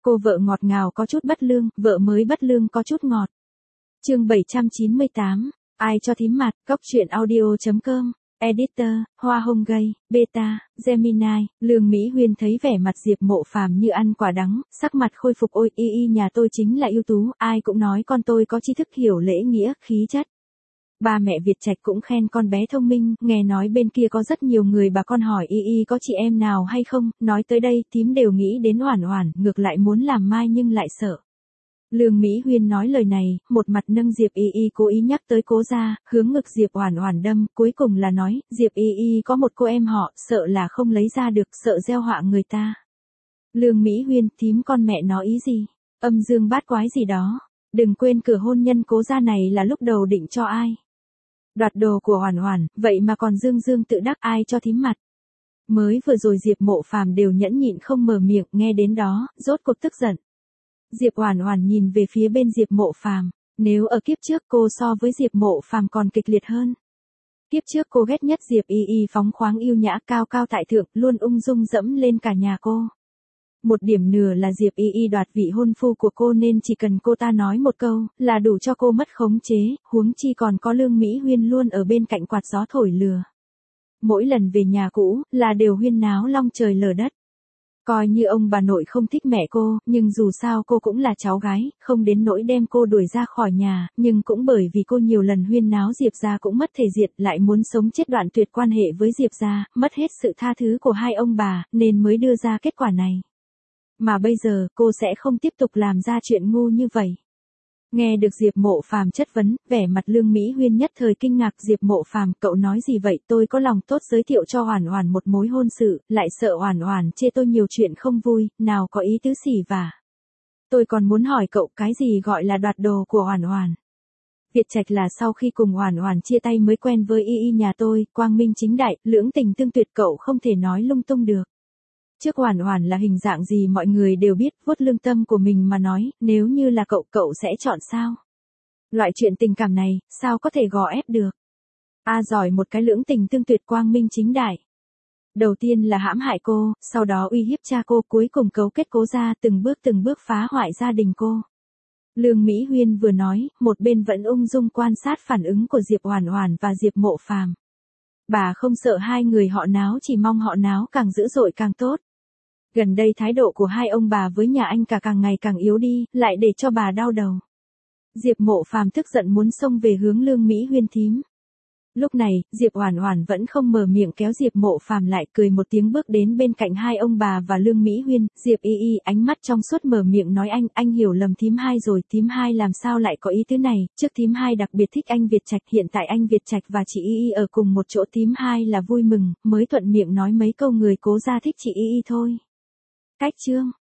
Cô vợ ngọt ngào có chút bất lương, vợ mới bất lương có chút ngọt. Chương 798, ai cho thím mặt, góc truyện audio.com, editor, Hoa Hồng Gay, Beta, Gemini, Lương Mỹ Huyên thấy vẻ mặt Diệp Mộ Phàm như ăn quả đắng, sắc mặt khôi phục ôi y nhà tôi chính là ưu tú, ai cũng nói con tôi có tri thức hiểu lễ nghĩa, khí chất. Ba mẹ Việt Trạch cũng khen con bé thông minh, nghe nói bên kia có rất nhiều người bà con hỏi y có chị em nào hay không, nói tới đây thím đều nghĩ đến Oản Oản, ngược lại muốn làm mai nhưng lại sợ. Lương Mỹ Huyên nói lời này, một mặt nâng Diệp y cố ý nhắc tới Cố gia, hướng ngực Diệp Oản Oản đâm, cuối cùng là nói, Diệp y có một cô em họ, sợ là không lấy ra được, sợ gieo họa người ta. Lương Mỹ Huyên, thím con mẹ nó ý gì? Âm dương bát quái gì đó? Đừng quên cửa hôn nhân Cố gia này là lúc đầu định cho ai? Đoạt đồ của Oản Oản, vậy mà còn dương tự đắc, ai cho thím mặt? Mới vừa rồi Diệp Mộ Phàm đều nhẫn nhịn không mở miệng, nghe đến đó, rốt cuộc tức giận. Diệp Oản Oản nhìn về phía bên Diệp Mộ Phàm, nếu ở kiếp trước cô so với Diệp Mộ Phàm còn kịch liệt hơn. Kiếp trước cô ghét nhất Diệp y phóng khoáng yêu nhã cao cao tại thượng, luôn ung dung dẫm lên cả nhà cô. Một điểm nửa là Diệp y đoạt vị hôn phu của cô nên chỉ cần cô ta nói một câu, là đủ cho cô mất khống chế, huống chi còn có Lương Mỹ Huyên luôn ở bên cạnh quạt gió thổi lừa. Mỗi lần về nhà cũ, là đều huyên náo long trời lở đất. Coi như ông bà nội không thích mẹ cô, nhưng dù sao cô cũng là cháu gái, không đến nỗi đem cô đuổi ra khỏi nhà, nhưng cũng bởi vì cô nhiều lần huyên náo Diệp gia cũng mất thể diện, lại muốn sống chết đoạn tuyệt quan hệ với Diệp gia, mất hết sự tha thứ của hai ông bà, nên mới đưa ra kết quả này. Mà bây giờ, cô sẽ không tiếp tục làm ra chuyện ngu như vậy. Nghe được Diệp Mộ Phàm chất vấn, vẻ mặt Lương Mỹ Huyên nhất thời kinh ngạc. Diệp Mộ Phàm, cậu nói gì vậy? Tôi có lòng tốt giới thiệu cho Oản Oản một mối hôn sự, lại sợ Oản Oản chê tôi nhiều chuyện không vui, nào có ý tứ xỉ vả. Tôi còn muốn hỏi cậu cái gì gọi là đoạt đồ của Oản Oản. Việt Trạch là sau khi cùng Oản Oản chia tay mới quen với y nhà tôi, quang minh chính đại, lưỡng tình tương tuyệt, cậu không thể nói lung tung được. Trước Oản Oản là hình dạng gì mọi người đều biết, vuốt lương tâm của mình mà nói, nếu như là cậu sẽ chọn sao? Loại chuyện tình cảm này, sao có thể gò ép được? Giỏi một cái lưỡng tình tương tuyệt quang minh chính đại. Đầu tiên là hãm hại cô, sau đó uy hiếp cha cô, cuối cùng cấu kết Cố gia, từng bước phá hoại gia đình cô. Lương Mỹ Huyên vừa nói, một bên vẫn ung dung quan sát phản ứng của Diệp Oản Oản và Diệp Mộ Phàm. Bà không sợ hai người họ náo, chỉ mong họ náo càng dữ dội càng tốt. Gần đây thái độ của hai ông bà với nhà anh cả càng ngày càng yếu đi, lại để cho bà đau đầu. Diệp Mộ Phàm tức giận muốn xông về hướng Lương Mỹ Huyên thím. Lúc này, Diệp Oản Oản vẫn không mở miệng, kéo Diệp Mộ Phàm lại, cười một tiếng bước đến bên cạnh hai ông bà và Lương Mỹ Huyên. Diệp y ánh mắt trong suốt mở miệng nói, anh hiểu lầm thím hai rồi, thím hai làm sao lại có ý tứ này, trước thím hai đặc biệt thích anh Việt Trạch, hiện tại anh Việt Trạch và chị y ở cùng một chỗ, thím hai là vui mừng, mới thuận miệng nói mấy câu người Cố gia thích chị y thôi. Cách chương